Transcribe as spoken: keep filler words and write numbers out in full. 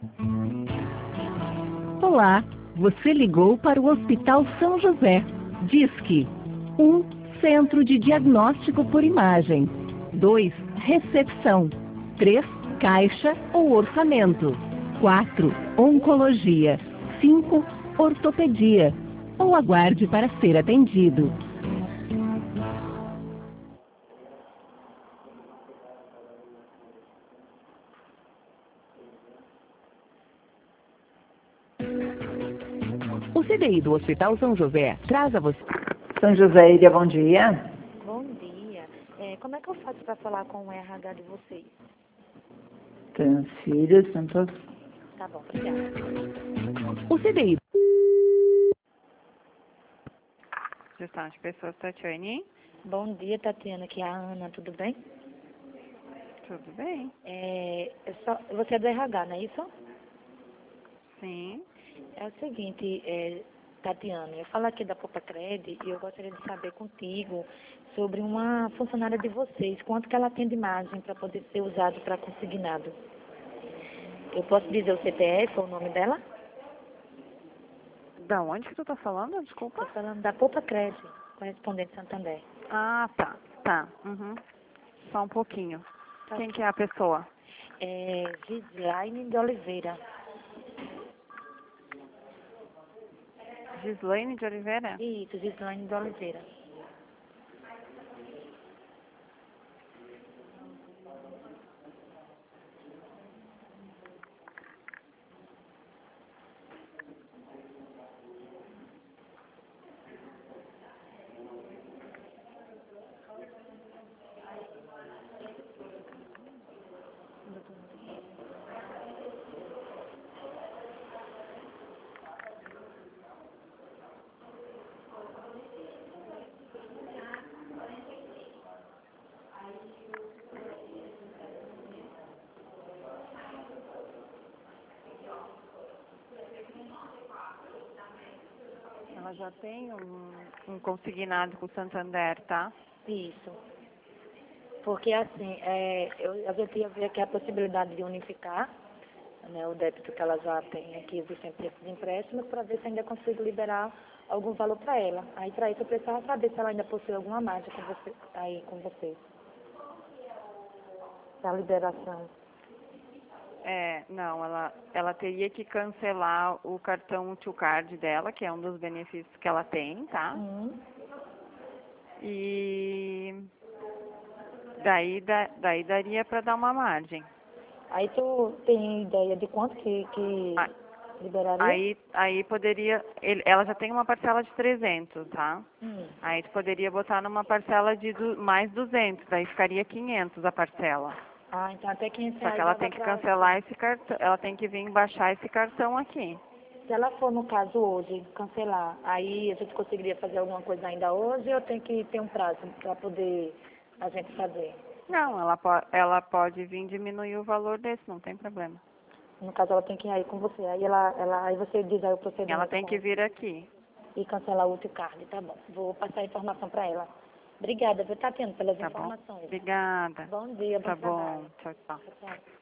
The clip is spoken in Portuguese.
Olá, você ligou para o Hospital São José. Disque um. Centro de Diagnóstico por Imagem. dois. Recepção. três. Caixa ou orçamento. quatro. Oncologia. cinco. Ortopedia. Ou aguarde para ser atendido. O C D I do Hospital São José traz a você... São José, Ilha, bom dia. Bom dia. É, como é que eu faço para falar com o R H de vocês? Transfira, Santos. Tá bom, obrigada. O C D I... Gestão de pessoas, Tatiane. Bom dia, Tatiana, aqui é a Ana, tudo bem? Tudo bem? É, eu só, você é do R H, não é isso? Sim. É o seguinte, é, Tatiana, eu falo aqui da Popacred e eu gostaria de saber contigo sobre uma funcionária de vocês, quanto que ela tem de margem para poder ser usado para consignado. Eu posso dizer o C P F ou o nome dela? Da onde que tu tá falando? Desculpa. Estou falando da Popacred, correspondente Santander. Ah, tá. Tá. Uhum. Só um pouquinho. Tá. Quem que é a pessoa? É Gislaine de Oliveira. Gislaine de Oliveira? Isso, Gislaine de Oliveira. Ela já tem um, um consignado com o Santander, tá? Isso. Porque assim, é, eu, a gente ia ver aqui a possibilidade de unificar, né, o débito que ela já tem aqui existente esses empréstimos, para ver se ainda consigo liberar algum valor para ela. Aí para isso eu precisava saber se ela ainda possui alguma margem com você, aí com vocês. Da liberação. É, não, ela, ela teria que cancelar o cartão Tio Card dela, que é um dos benefícios que ela tem, tá? Uhum. E daí, da, daí daria para dar uma margem. Aí tu tem ideia de quanto que, que Ah, liberaria? Aí, aí poderia, ele, ela já tem uma parcela de trezentos, tá? Hum. Aí tu poderia botar numa parcela de du, mais duzentos, daí ficaria quinhentos a parcela. Ah, então até quinhentos Só reais que ela dava tem que pra... cancelar esse cartão, ela tem que vir baixar esse cartão aqui. Se ela for, no caso, hoje, cancelar, aí a gente conseguiria fazer alguma coisa ainda hoje ou tem que ter um prazo para poder a gente fazer? Não, ela, po ela pode vir diminuir o valor desse, não tem problema. No caso, ela tem que ir aí com você. Aí, ela, ela, aí você diz aí o procedimento. Ela tem com- que vir aqui. E cancelar o outro card, tá bom. Vou passar a informação para ela. Obrigada, viu, Tatiana, pelas Tá bom? informações. Obrigada. Bom dia, bom Tá trabalho. bom. Tchau, tchau. Tchau, tchau.